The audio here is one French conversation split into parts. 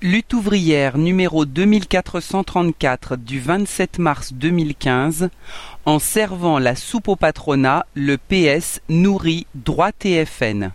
Lutte ouvrière numéro 2434 du 27 mars 2015. En servant la soupe au patronat, le PS nourrit droite et FN.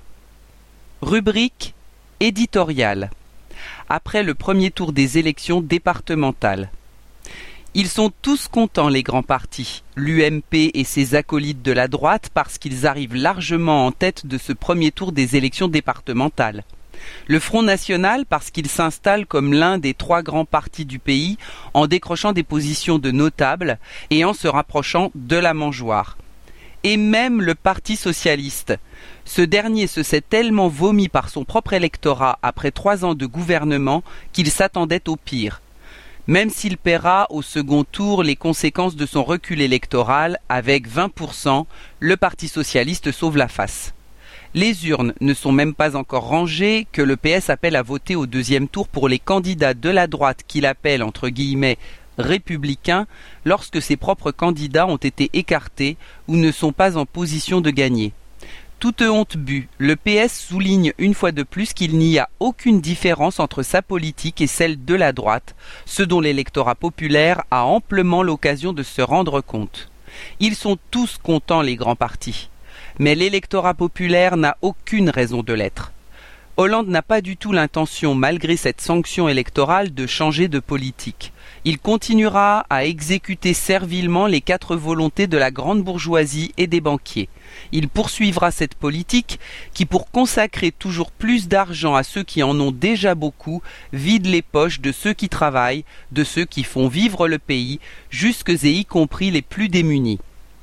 Rubrique éditoriale. Après le premier tour des élections départementales. Ils sont tous contents, les grands partis, l'UMP et ses acolytes de la droite, parce qu'ils arrivent largement en tête de ce premier tour des élections départementales. Le Front National, parce qu'il s'installe comme l'un des trois grands partis du pays, en décrochant des positions de notables et en se rapprochant de la mangeoire. Et même le Parti Socialiste. Ce dernier se s'est tellement vomi par son propre électorat après 3 ans de gouvernement qu'il s'attendait au pire. Même s'il paiera au second tour les conséquences de son recul électoral, avec 20%, le Parti Socialiste sauve la face. Les urnes ne sont même pas encore rangées que le PS appelle à voter au deuxième tour pour les candidats de la droite qu'il appelle entre guillemets républicains lorsque ses propres candidats ont été écartés ou ne sont pas en position de gagner. Toute honte bue, le PS souligne une fois de plus qu'il n'y a aucune différence entre sa politique et celle de la droite, ce dont l'électorat populaire a amplement l'occasion de se rendre compte. Ils sont tous contents, les grands partis. Mais l'électorat populaire n'a aucune raison de l'être. Hollande n'a pas du tout l'intention, malgré cette sanction électorale, de changer de politique. Il continuera à exécuter servilement les 4 volontés de la grande bourgeoisie et des banquiers. Il poursuivra cette politique qui, pour consacrer toujours plus d'argent à ceux qui en ont déjà beaucoup, vide les poches de ceux qui travaillent, de ceux qui font vivre le pays, jusque et y compris les plus démunis.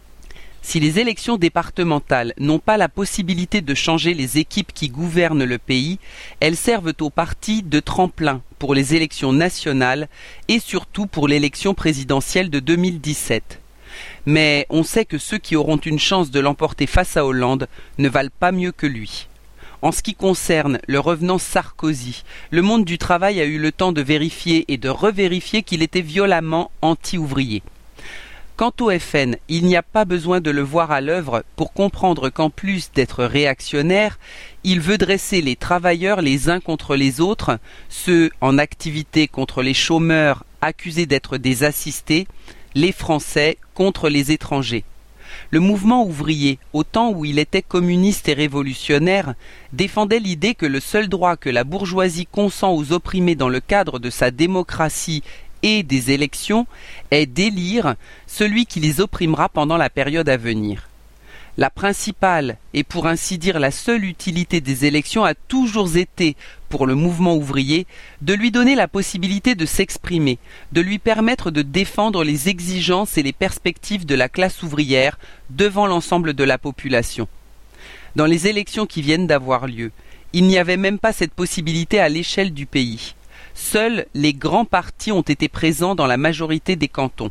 Si les élections départementales n'ont pas la possibilité de changer les équipes qui gouvernent le pays, elles servent au parti de tremplin pour les élections nationales et surtout pour l'élection présidentielle de 2017. Mais on sait que ceux qui auront une chance de l'emporter face à Hollande ne valent pas mieux que lui. En ce qui concerne le revenant Sarkozy, le monde du travail a eu le temps de vérifier et de revérifier qu'il était violemment anti-ouvrier. Quant au FN, il n'y a pas besoin de le voir à l'œuvre pour comprendre qu'en plus d'être réactionnaire, il veut dresser les travailleurs les uns contre les autres, ceux en activité contre les chômeurs accusés d'être des assistés, les Français contre les étrangers. Le mouvement ouvrier, au temps où il était communiste et révolutionnaire, défendait l'idée que le seul droit que la bourgeoisie consent aux opprimés dans le cadre de sa démocratie et des élections est d'élire celui qui les opprimera pendant la période à venir. La principale et pour ainsi dire la seule utilité des élections a toujours été, pour le mouvement ouvrier, de lui donner la possibilité de s'exprimer, de lui permettre de défendre les exigences et les perspectives de la classe ouvrière devant l'ensemble de la population. Dans les élections qui viennent d'avoir lieu, il n'y avait même pas cette possibilité à l'échelle du pays. Seuls les grands partis ont été présents dans la majorité des cantons.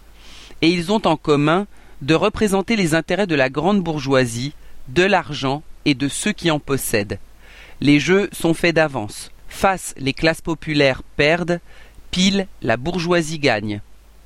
Et ils ont en commun de représenter les intérêts de la grande bourgeoisie, de l'argent et de ceux qui en possèdent. Les jeux sont faits d'avance. Face, les classes populaires perdent, pile, la bourgeoisie gagne.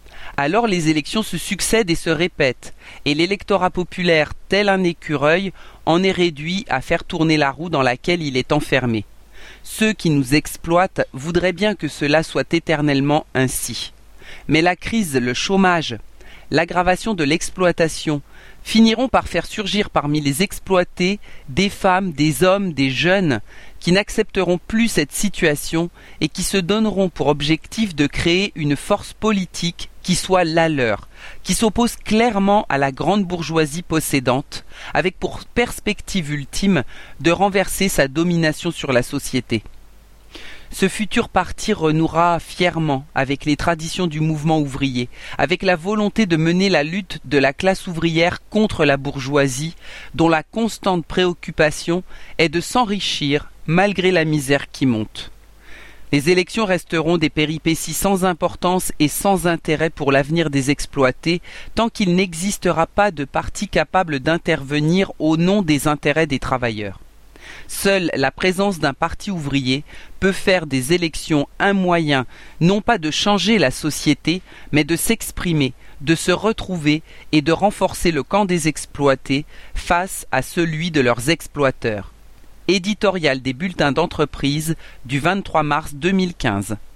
Alors les élections se succèdent et se répètent, et l'électorat populaire, tel un écureuil, en est réduit à faire tourner la roue dans laquelle il est enfermé. Ceux qui nous exploitent voudraient bien que cela soit éternellement ainsi. Mais la crise, le chômage, l'aggravation de l'exploitation finiront par faire surgir parmi les exploités des femmes, des hommes, des jeunes qui n'accepteront plus cette situation et qui se donneront pour objectif de créer une force politique qui soit la leur, qui s'oppose clairement à la grande bourgeoisie possédante, avec pour perspective ultime de renverser sa domination sur la société. Ce futur parti renouera fièrement avec les traditions du mouvement ouvrier, avec la volonté de mener la lutte de la classe ouvrière contre la bourgeoisie, dont la constante préoccupation est de s'enrichir malgré la misère qui monte. Les élections resteront des péripéties sans importance et sans intérêt pour l'avenir des exploités, tant qu'il n'existera pas de parti capable d'intervenir au nom des intérêts des travailleurs. Seule la présence d'un parti ouvrier peut faire des élections un moyen, non pas de changer la société, mais de s'exprimer, de se retrouver et de renforcer le camp des exploités face à celui de leurs exploiteurs. Éditorial des bulletins d'entreprise du 23 mars 2015.